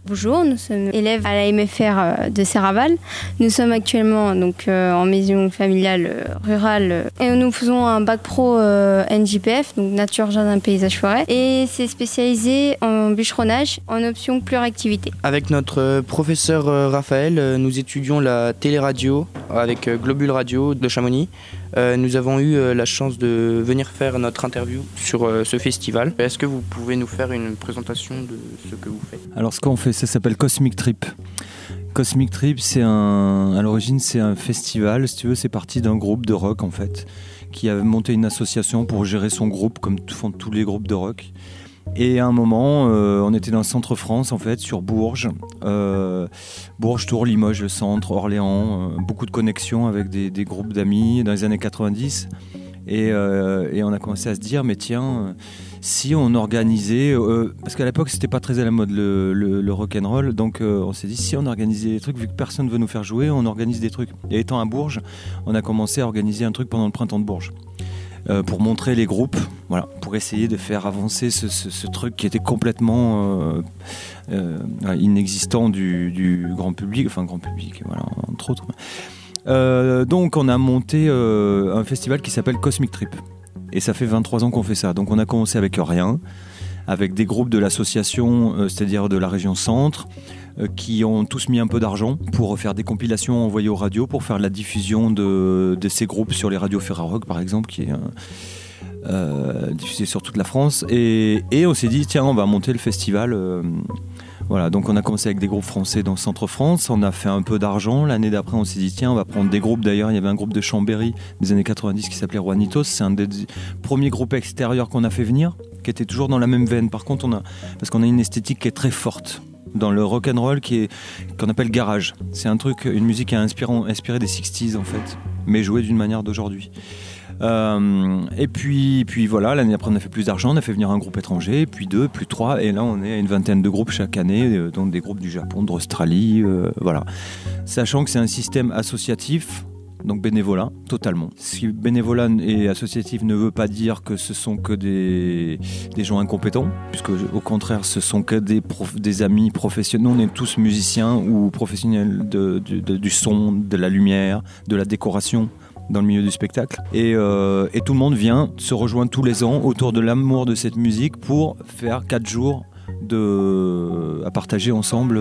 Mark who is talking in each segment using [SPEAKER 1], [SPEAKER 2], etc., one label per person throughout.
[SPEAKER 1] Bonjour, nous sommes élèves à la MFR de Serraval. Nous sommes actuellement en maison familiale rurale et nous faisons un bac pro NJPF, donc nature, jardin, paysage, forêt. Et c'est spécialisé en bûcheronnage en option pluriactivité.
[SPEAKER 2] Avec notre professeur Raphaël, nous étudions la téléradio avec Globule Radio de Chamonix. Nous avons eu la chance de venir faire notre interview sur ce festival. Est-ce que vous pouvez nous faire une présentation de ce que vous faites ?
[SPEAKER 3] Alors ce qu'on fait, ça s'appelle Cosmic Trip. Cosmic Trip, à l'origine, c'est un festival. Si tu veux, c'est parti d'un groupe de rock en fait, qui avait monté une association pour gérer son groupe, comme font tous les groupes de rock. Et à un moment, on était dans le centre France, en fait, sur Bourges. Bourges, Tours, Limoges, le centre, Orléans. Beaucoup de connexions avec des groupes d'amis dans les années 90. Et on a commencé à se dire, mais tiens, si on organisait... parce qu'à l'époque, c'était pas très à la mode, le rock'n'roll. Donc, on s'est dit, si on organisait des trucs, vu que personne ne veut nous faire jouer, on organise des trucs. Et étant à Bourges, on a commencé à organiser un truc pendant le printemps de Bourges. Pour montrer les groupes, voilà, pour essayer de faire avancer ce truc qui était complètement inexistant du grand public, voilà, entre autres. Donc on a monté un festival qui s'appelle Cosmic Trip. Et ça fait 23 ans qu'on fait ça. Donc on a commencé avec rien, avec des groupes de l'association, c'est-à-dire de la région centre, qui ont tous mis un peu d'argent pour faire des compilations envoyées aux radios, pour faire la diffusion de ces groupes sur les radios Ferrarock par exemple, qui est diffusé sur toute la France. Et on s'est dit, tiens, on va monter le festival. Voilà, donc on a commencé avec des groupes français dans le centre-France, on a fait un peu d'argent. L'année d'après, on s'est dit, tiens, on va prendre des groupes. D'ailleurs, il y avait un groupe de Chambéry des années 90 qui s'appelait Juanitos. C'est un des premiers groupes extérieurs qu'on a fait venir, qui était toujours dans la même veine. Par contre, parce qu'on a une esthétique qui est très forte dans le rock'n'roll qu'on appelle garage. C'est une musique qui a inspiré des 60s en fait, mais jouée d'une manière d'aujourd'hui. Et puis voilà, l'année après on a fait plus d'argent, on a fait venir un groupe étranger, puis 2, puis 3, et là on est à une vingtaine de groupes chaque année, donc des groupes du Japon, d'Australie, voilà. Sachant que c'est un système associatif, donc bénévolat, totalement. Si bénévolat et associatif ne veut pas dire que ce sont que des gens incompétents, puisque au contraire ce sont que des amis professionnels. Nous on est tous musiciens ou professionnels du son, de la lumière, de la décoration dans le milieu du spectacle. Et tout le monde vient se rejoindre tous les ans autour de l'amour de cette musique pour faire 4 jours à partager ensemble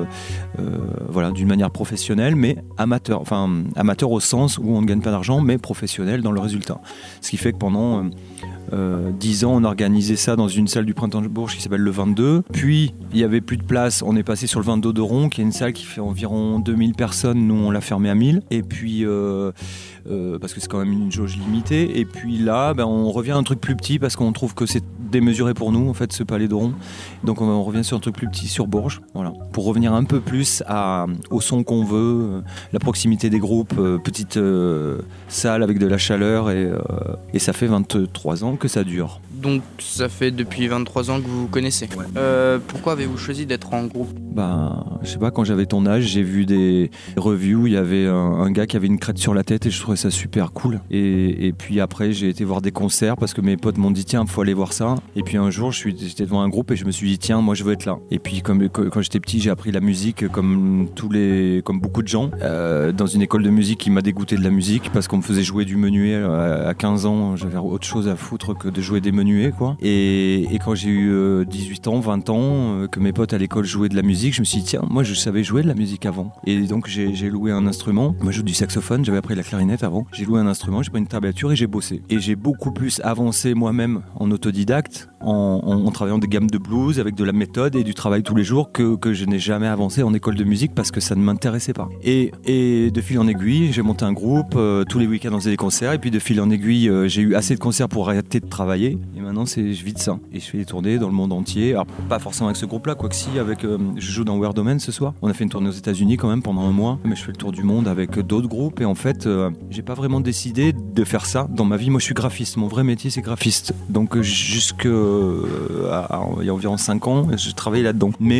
[SPEAKER 3] voilà, d'une manière professionnelle mais amateur au sens où on ne gagne pas d'argent mais professionnel dans le résultat. Ce qui fait que pendant 10 ans on organisait ça dans une salle du Printemps de Bourges qui s'appelle le 22, puis il n'y avait plus de place, on est passé sur le 22 de Ron qui est une salle qui fait environ 2000 personnes, nous on l'a fermé à 1000, et puis parce que c'est quand même une jauge limitée, et puis là on revient à un truc plus petit parce qu'on trouve que c'est démesuré pour nous en fait ce palais de Ron, donc on revient sur un truc plus petit sur Bourges, voilà, pour revenir un peu plus au son qu'on veut, la proximité des groupes, petite salle avec de la chaleur, et ça fait 23 ans que ça dure.
[SPEAKER 2] Donc ça fait depuis 23 ans que vous vous connaissez. Ouais. Pourquoi avez-vous choisi d'être en groupe ?
[SPEAKER 3] Je sais pas, quand j'avais ton âge, j'ai vu des revues où il y avait un gars qui avait une crête sur la tête et je trouvais ça super cool. Et puis après, j'ai été voir des concerts parce que mes potes m'ont dit tiens, faut aller voir ça. Et puis un jour, j'étais devant un groupe et je me suis dit tiens, moi je veux être là. Et puis quand j'étais petit, j'ai appris la musique comme beaucoup de gens dans une école de musique qui m'a dégoûté de la musique parce qu'on me faisait jouer du menuet à 15 ans. J'avais autre chose à foutre que de jouer des menuets, quoi. Et quand j'ai eu 18 ans, 20 ans, que mes potes à l'école jouaient de la musique, je me suis dit tiens, moi je savais jouer de la musique avant. Et donc j'ai loué un instrument. Moi je joue du saxophone, j'avais appris la clarinette avant. J'ai loué un instrument, j'ai pris une tablature et j'ai bossé. Et j'ai beaucoup plus avancé moi-même en autodidacte, en travaillant des gammes de blues avec de la méthode et du travail tous les jours que je n'ai jamais avancé en école de musique parce que ça ne m'intéressait pas. Et de fil en aiguille, j'ai monté un groupe, tous les week-ends on faisait des concerts, et puis de fil en aiguille, j'ai eu assez de concerts pour arrêter de travailler. Et maintenant je vis de ça. Et je fais des tournées dans le monde entier. Alors pas forcément avec ce groupe-là, quoique si, je joue dans Weird Domain ce soir. On a fait une tournée aux États-Unis quand même pendant un mois, mais je fais le tour du monde avec d'autres groupes. Et en fait, j'ai pas vraiment décidé de faire ça dans ma vie. Moi je suis graphiste, mon vrai métier c'est graphiste. Donc il y a environ 5 ans, je travaillais là-dedans. Mais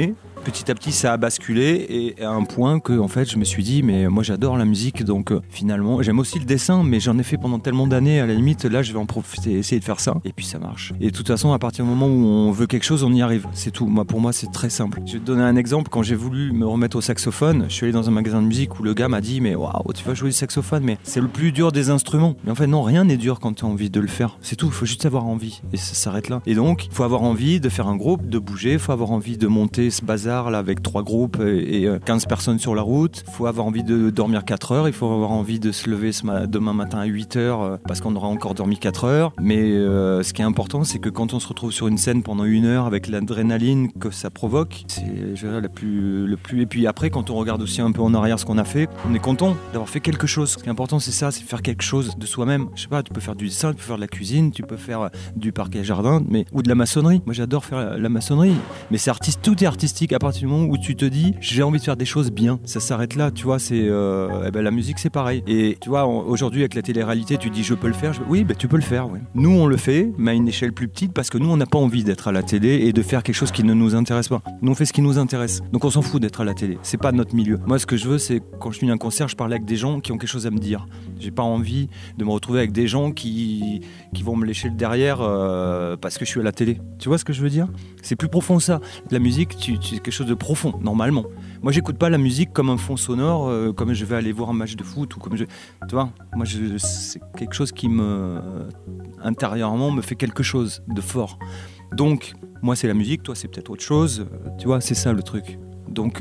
[SPEAKER 3] petit à petit ça a basculé et à un point que en fait je me suis dit mais moi j'adore la musique, donc finalement j'aime aussi le dessin, mais j'en ai fait pendant tellement d'années, à la limite là je vais en profiter, essayer de faire ça, et puis ça marche. Et de toute façon à partir du moment où on veut quelque chose, on y arrive, c'est tout. Pour moi c'est très simple. Je vais te donner un exemple. Quand j'ai voulu me remettre au saxophone, je suis allé dans un magasin de musique où le gars m'a dit mais waouh, tu vas jouer du saxophone, mais c'est le plus dur des instruments. Mais en fait non, rien n'est dur quand tu as envie de le faire, c'est tout, il faut juste avoir envie et ça s'arrête là. Et donc il faut avoir envie de faire un groupe, de bouger, il faut avoir envie de monter ce bazar là avec 3 groupes et 15 personnes sur la route, il faut avoir envie de dormir 4 heures, il faut avoir envie de se lever demain matin à 8 heures parce qu'on aura encore dormi 4 heures. Mais ce qui est important, c'est que quand on se retrouve sur une scène pendant 1 heure avec l'adrénaline que ça provoque, c'est le plus. Et puis après, quand on regarde aussi un peu en arrière ce qu'on a fait, on est content d'avoir fait quelque chose. Ce qui est important, c'est ça, c'est faire quelque chose de soi-même. Je sais pas, tu peux faire du dessin, tu peux faire de la cuisine, tu peux faire du parquet jardin, ou de la maçonnerie. Moi, j'adore faire la maçonnerie, mais c'est tout est artistique à partir du moment où tu te dis j'ai envie de faire des choses bien. Ça s'arrête là, tu vois. C'est la musique, c'est pareil. Et tu vois, aujourd'hui avec la télé-réalité, tu dis je peux le faire. Oui, tu peux le faire. Ouais. Nous, on le fait, mais à une échelle plus petite, parce que nous, on n'a pas envie d'être à la télé et de faire quelque chose qui ne nous intéresse pas. Nous, on fait ce qui nous intéresse. Donc, on s'en fout d'être à la télé. C'est pas notre milieu. Moi, ce que je veux, c'est quand je finis un concert, je parle avec des gens qui ont quelque chose à me dire. J'ai pas envie de me retrouver avec des gens qui vont me lécher le derrière parce que je suis à la télé. Tu vois ce que je veux dire ? C'est plus profond que ça. La musique, c'est quelque chose de profond, normalement. Moi, j'écoute pas la musique comme un fond sonore, comme je vais aller voir un match de foot ou comme tu vois, moi, c'est quelque chose qui intérieurement me fait quelque chose de fort. Donc, moi, c'est la musique, toi, c'est peut-être autre chose. Tu vois, c'est ça le truc. Donc,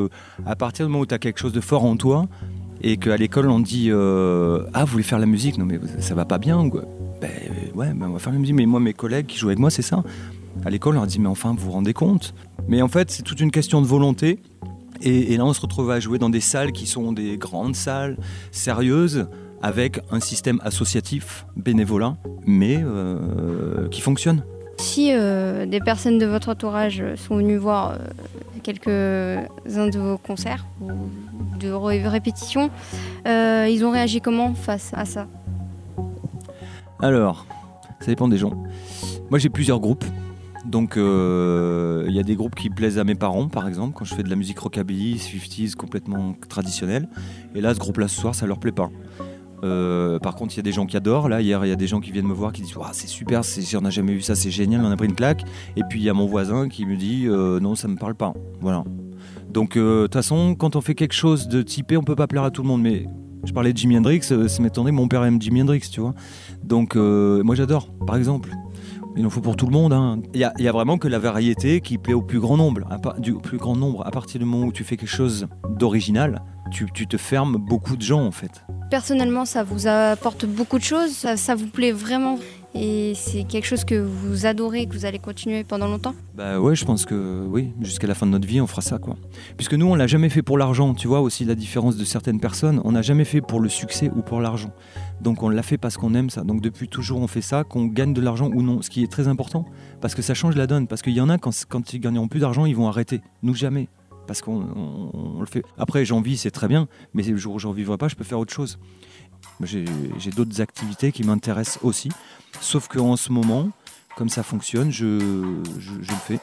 [SPEAKER 3] à partir du moment où tu as quelque chose de fort en toi et qu'à l'école, on dit ah, vous voulez faire la musique ? Non, mais ça va pas bien, quoi. On va faire la musique. Mais moi, mes collègues qui jouent avec moi, c'est ça. À l'école, on leur dit mais enfin, vous vous rendez compte ? Mais en fait, c'est toute une question de volonté. Et là, on se retrouve à jouer dans des salles qui sont des grandes salles sérieuses, avec un système associatif, bénévolat, mais qui fonctionne.
[SPEAKER 1] Si des personnes de votre entourage sont venues voir quelques-uns de vos concerts ou de répétitions, ils ont réagi comment face à ça ?
[SPEAKER 3] Alors, ça dépend des gens. Moi, j'ai plusieurs groupes. Donc y a des groupes qui plaisent à mes parents, par exemple, quand je fais de la musique rockabilly, 50s, complètement traditionnelle. Et là, ce groupe-là, ce soir, ça leur plaît pas. Par contre, il y a des gens qui adorent. Là, hier, il y a des gens qui viennent me voir qui disent c'est super, on n'a jamais vu ça, c'est génial, on a pris une claque. Et puis il y a mon voisin qui me dit non, ça me parle pas. Voilà. Donc de toute façon, quand on fait quelque chose de typé, on peut pas plaire à tout le monde. Mais je parlais de Jimi Hendrix, ça m'étonnerait, mon père aime Jimi Hendrix, tu vois. Donc moi, j'adore, par exemple. Il en faut pour tout le monde. Hein. Il y a vraiment que la variété qui plaît au plus grand nombre. Du plus grand nombre. À partir du moment où tu fais quelque chose d'original, tu te fermes beaucoup de gens, en fait.
[SPEAKER 1] Personnellement, ça vous apporte beaucoup de choses, ça vous plaît vraiment et c'est quelque chose que vous adorez, que vous allez continuer pendant longtemps ?
[SPEAKER 3] Bah ouais, je pense que oui, jusqu'à la fin de notre vie, on fera ça, quoi. Puisque nous, on l'a jamais fait pour l'argent, tu vois aussi la différence de certaines personnes. On n'a jamais fait pour le succès ou pour l'argent. Donc on l'a fait parce qu'on aime ça. Donc depuis toujours, on fait ça, qu'on gagne de l'argent ou non, ce qui est très important, parce que ça change la donne. Parce qu'il y en a, quand ils gagneront plus d'argent, ils vont arrêter. Nous, jamais. Parce qu'on le fait. Après, j'en vis, c'est très bien, mais le jour où j'en vivrai pas, je peux faire autre chose. J'ai d'autres activités qui m'intéressent aussi, sauf qu'en ce moment, comme ça fonctionne, je le fais.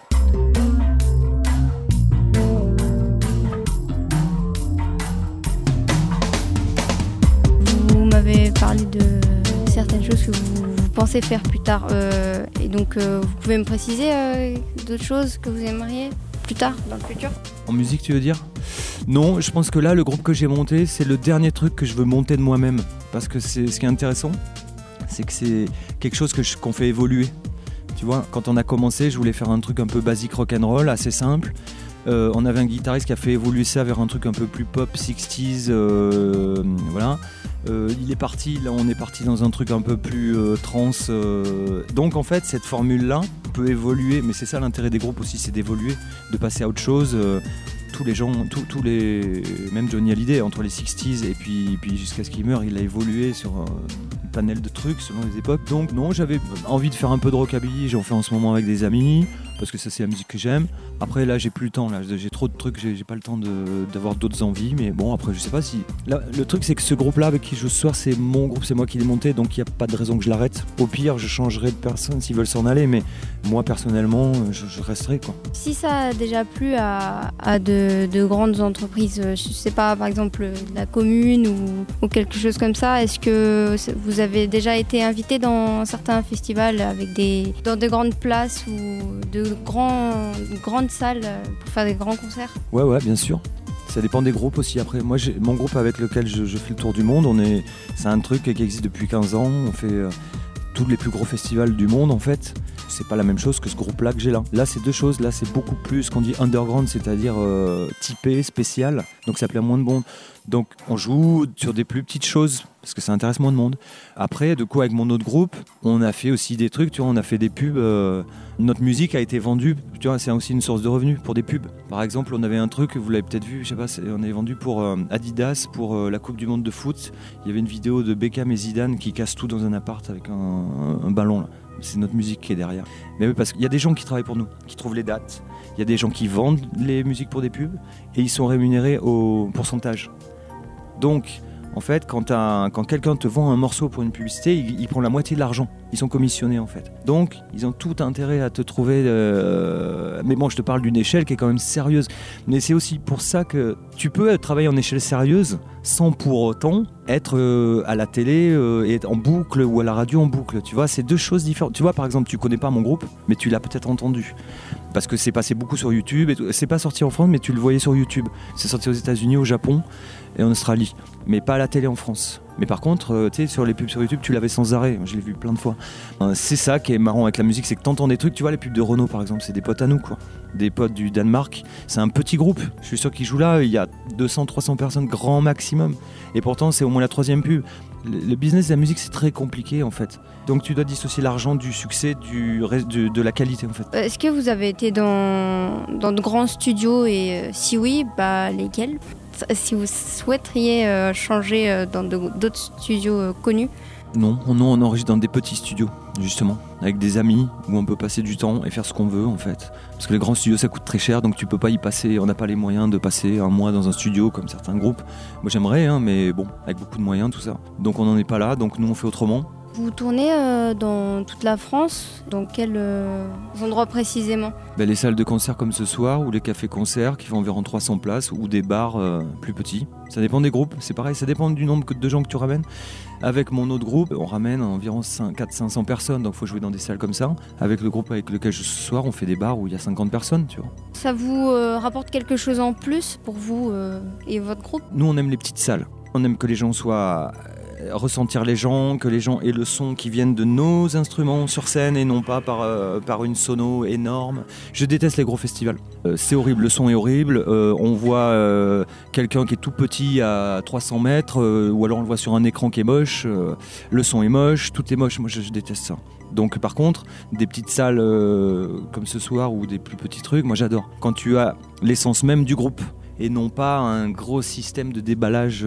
[SPEAKER 1] Vous m'avez parlé de certaines choses que vous pensez faire plus tard, et donc vous pouvez me préciser d'autres choses que vous aimeriez plus tard, dans le futur ?
[SPEAKER 3] En musique, tu veux dire ? Non, je pense que là, le groupe que j'ai monté, c'est le dernier truc que je veux monter de moi-même. Parce que ce qui est intéressant, c'est que c'est quelque chose qu'on fait évoluer. Tu vois, quand on a commencé, je voulais faire un truc un peu basique rock'n'roll, assez simple. On avait un guitariste qui a fait évoluer ça vers un truc un peu plus pop, 60s, voilà. Il est parti, là on est parti dans un truc un peu plus trance. Donc en fait, cette formule-là peut évoluer, mais c'est ça l'intérêt des groupes aussi, c'est d'évoluer, de passer à autre chose. Tous les gens, même Johnny Hallyday, entre les 60s et puis jusqu'à ce qu'il meure, il a évolué sur un panel de trucs selon les époques. Donc non, j'avais envie de faire un peu de rockabilly, j'en fais en ce moment avec des amis. parce que ça c'est la musique que j'aime. Après là j'ai plus le temps, là j'ai trop de trucs, j'ai pas le temps d'avoir d'autres envies, mais bon après je sais pas si... Là, le truc c'est que ce groupe là avec qui je joue ce soir c'est mon groupe, c'est moi qui l'ai monté, donc il n'y a pas de raison que je l'arrête. Au pire je changerai de personne s'ils veulent s'en aller, mais moi personnellement je resterai quoi.
[SPEAKER 1] Si ça a déjà plu à de grandes entreprises, je sais pas, par exemple la commune ou quelque chose comme ça, est-ce que vous avez déjà été invité dans certains festivals dans de grandes places ou de grandes salles pour faire des grands concerts?
[SPEAKER 3] Ouais, bien sûr. Ça dépend des groupes aussi. Après, moi, mon groupe avec lequel je fais le tour du monde, c'est un truc qui existe depuis 15 ans. On fait tous les plus gros festivals du monde, en fait. C'est pas la même chose que ce groupe-là que j'ai là. Là, c'est deux choses. Là, c'est beaucoup plus ce qu'on dit underground, c'est-à-dire typé, spécial. Donc, ça plaît à moins de monde. Donc, on joue sur des plus petites choses parce que ça intéresse moins de monde. Après, du coup, avec mon autre groupe, on a fait aussi des trucs. Tu vois, on a fait des pubs. Notre musique a été vendue. Tu vois, c'est aussi une source de revenus pour des pubs. Par exemple, on avait un truc, vous l'avez peut-être vu, je sais pas, on avait vendu pour Adidas pour la Coupe du Monde de foot. Il y avait une vidéo de Beckham et Zidane qui cassent tout dans un appart avec un ballon là. C'est notre musique qui est derrière. Mais oui, parce qu'il y a des gens qui travaillent pour nous, qui trouvent les dates. Il y a des gens qui vendent les musiques pour des pubs et ils sont rémunérés au pourcentage. Donc, en fait, quand quelqu'un te vend un morceau pour une publicité, il prend la moitié de l'argent. Ils sont commissionnés en fait. Donc, ils ont tout intérêt à te trouver... Mais bon, je te parle d'une échelle qui est quand même sérieuse. Mais c'est aussi pour ça que tu peux travailler en échelle sérieuse sans pour autant être à la télé et être en boucle ou à la radio en boucle. Tu vois, c'est deux choses différentes. Tu vois, par exemple, tu connais pas mon groupe, mais tu l'as peut-être entendu. Parce que c'est passé beaucoup sur YouTube. C'est pas sorti en France, mais tu le voyais sur YouTube. C'est sorti aux États-Unis, au Japon et en Australie. Mais pas à la télé en France. Mais par contre, tu sais, sur les pubs sur YouTube, tu l'avais sans arrêt. Je l'ai vu plein de fois. C'est ça qui est marrant avec la musique, c'est que t'entends des trucs. Tu vois, les pubs de Renault, par exemple, c'est des potes à nous, quoi. Des potes du Danemark. C'est un petit groupe. Je suis sûr qu'ils jouent là. Il y a 200-300 personnes, grand maximum. Et pourtant, c'est au moins la 3e pub. Le business de la musique, c'est très compliqué, en fait. Donc, tu dois dissocier l'argent du succès, de la qualité, en fait.
[SPEAKER 1] Est-ce que vous avez été dans de grands studios et si oui, lesquels ? Si vous souhaiteriez changer dans d'autres studios connus?
[SPEAKER 3] Non, on enregistre dans des petits studios, justement, avec des amis, où on peut passer du temps et faire ce qu'on veut, en fait. Parce que les grands studios, ça coûte très cher, donc tu peux pas y passer, on n'a pas les moyens de passer un mois dans un studio, comme certains groupes. Moi j'aimerais, mais bon, avec beaucoup de moyens, tout ça. Donc on n'en est pas là, donc nous on fait autrement.
[SPEAKER 1] Vous tournez dans toute la France? Dans quels endroits précisément?
[SPEAKER 3] Les salles de concert comme ce soir, ou les cafés-concerts qui font environ 300 places, ou des bars plus petits. Ça dépend des groupes, c'est pareil, ça dépend du nombre de gens que tu ramènes. Avec mon autre groupe, on ramène environ 400-500 personnes, donc il faut jouer dans des salles comme ça. Avec le groupe avec lequel je joue ce soir, on fait des bars où il y a 50 personnes, tu vois.
[SPEAKER 1] Ça vous rapporte quelque chose en plus pour vous et votre groupe?
[SPEAKER 3] Nous, on aime les petites salles. On aime que les gens soient... ressentir les gens, que les gens aient le son qui viennent de nos instruments sur scène et non pas par une sono énorme. Je déteste les gros festivals. C'est horrible, le son est horrible. On voit quelqu'un qui est tout petit à 300 mètres ou alors on le voit sur un écran qui est moche. Le son est moche, tout est moche. Moi, je déteste ça. Donc par contre, des petites salles comme ce soir ou des plus petits trucs, moi j'adore. Quand tu as l'essence même du groupe et non pas un gros système de déballage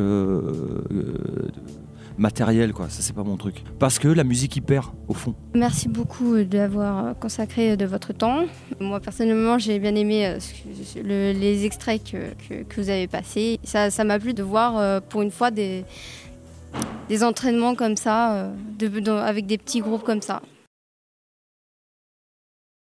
[SPEAKER 3] matériel, quoi. Ça c'est pas mon truc. Parce que la musique y perd au fond.
[SPEAKER 1] Merci beaucoup d'avoir consacré de votre temps. Moi personnellement j'ai bien aimé les extraits que vous avez passés. Ça m'a plu de voir pour une fois des entraînements comme ça, avec des petits groupes comme ça.